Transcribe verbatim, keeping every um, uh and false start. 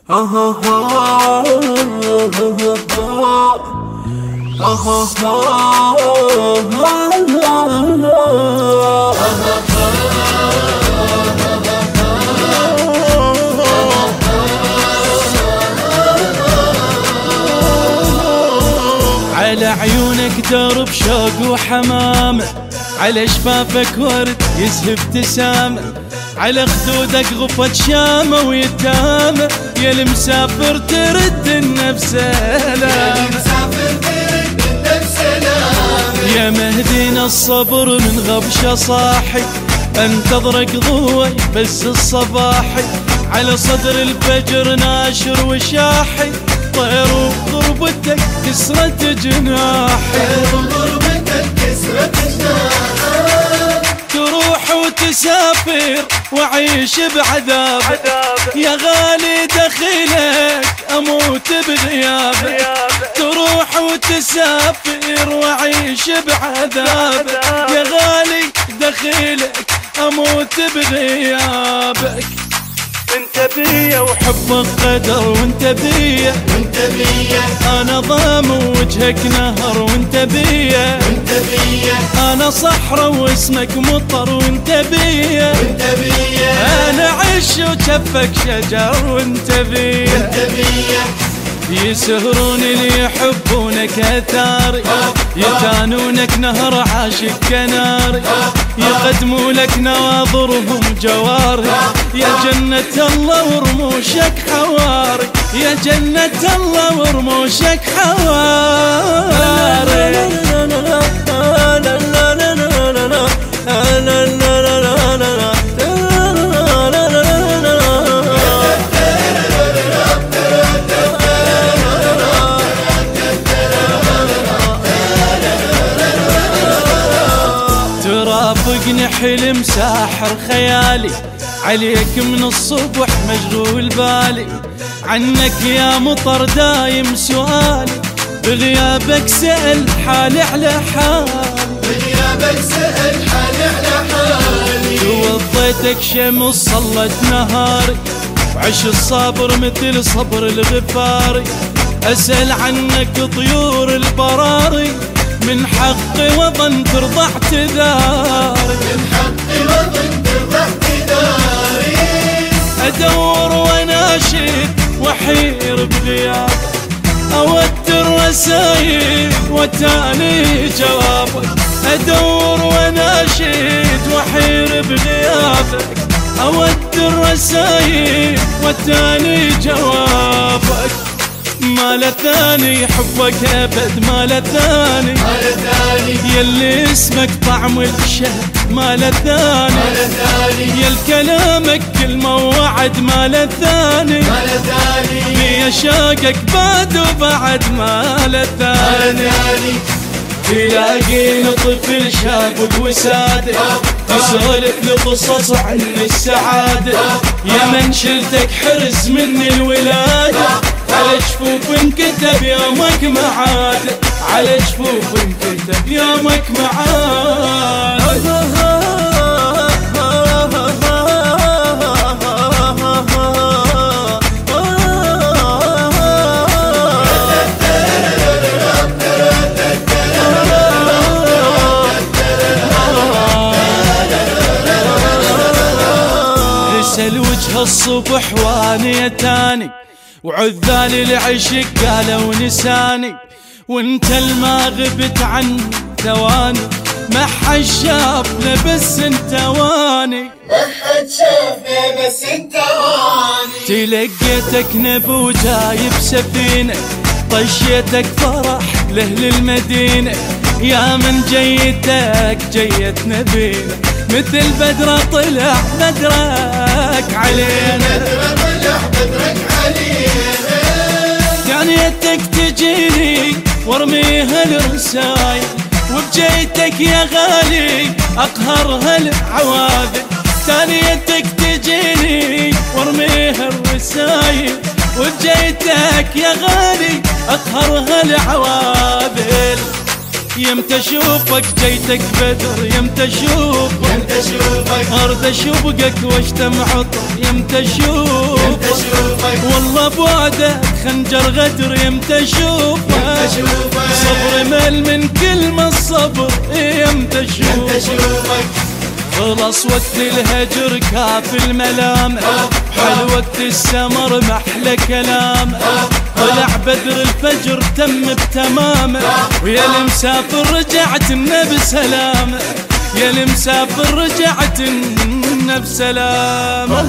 على عيونك درب شوق وحمامة، على شفافك ورد يزهب ابتسامة، على خدودك غفة شامة ويتامة، يا المسافر ترد النفس سلامة، يا مهدينا الصبر من غبشة صاحي، انتظرك ضوي بس الصباحي، على صدر الفجر ناشر وشاحي، طير وضربتك كسرت جناحي، تروح وتسافر وعيش بعذابك، يا غالي دخيلك اموت بغيابك، تروح وتسافر وعيش بعذابك، يا غالي دخيلك اموت بغيابك، انت بيا وحبك قدر وانت بيا وانت بيا، انا ضام وجهك نهر وانت بيا وانت بيا، انا صحراء واسمك مطر وانت بيا وانت بيا، انا عش وجفك شجر وانت بيا وانت بيا، يسهرون اللي يحبونك اثاري، يتانونك نهر عاشق كناري، يقدموا لك نواظرهم جواري، يا جنة الله ورموشك حواري، يا جنة الله ورموشك حواري. ترافقني حلم ساحر خيالي، عليك من الصبح مشغول بالي، عنك يا مطر دايم سؤالي، بغيابك سأل حالي على حالي، بغيابك سأل حالي على حالي، توضيتك شمس صلت نهاري، وعش الصابر مثل صبر الغفاري، أسأل عنك طيور البراري، من حقي وظن ترضى اعتذاري، من حقي وظن ترضى اعتذاري، أدور واناشد وحير بغيابك، أوتر رسايل وتاني جوابك، أدور واناشد وحير بغيابك، أوتر رسايل وتاني جوابك، ما له ثاني حبك ابد ما له ثاني، ما له ثاني، يلي اسمك طعم الشهد ما له ثاني، ما له ثاني، يا الكلامك كلمة ووعد ما له ثاني، ما له ثاني، في شاقك بعد وبعد ما له ثاني، تلاقيني طفل شاب وسادة تسولف لقصص عن السعادة، يا من شلتك حرز من الولادة، على جفوف انكتب يومك معاد، على جفوف انكتب يومك معاد. اسأل وجه الصبح واني تاني، وعذالي العشق قالوا نساني، وانت الما غبت عن ثواني، ما حد شافنا بس انت واني، ما حد شافنا بس انت واني، تلقيتك نبو جايب سفينة، طشيتك فرح لأهل المدينة، يا من جيتك جيت نبينا، مثل بدرة طلع بدرك علينا، بدرة طلع بدرك علينا، ثانيتك تجيني وارميها الرسايل، وبجيتك يا غالي اقهر هالعواذل، ثانيتك تجيني وارميها الرسايل، وبجيتك يا غالي اقهر هالعواذل، يمتى اشوفك جيتك بدر، يمتى اشوفك يمتى اشوفك ارد اشوقك واشتم عطر، يمتى اشوفك يمتى اشوفك والله بوعدك خنجر غدر، يمتى اشوفك يمتى اشوفك صبري مل من كلمة الصبر، يمتى يمتى اشوفك اشوفك خلص وقت الهجر كاف الملام، حل وقت السمر محلى كلام، طلع بدر الفجر تم بتمامه، ويا المسافر رجعت لنا بسلامه، يا المسافر رجعت لنا بسلامه.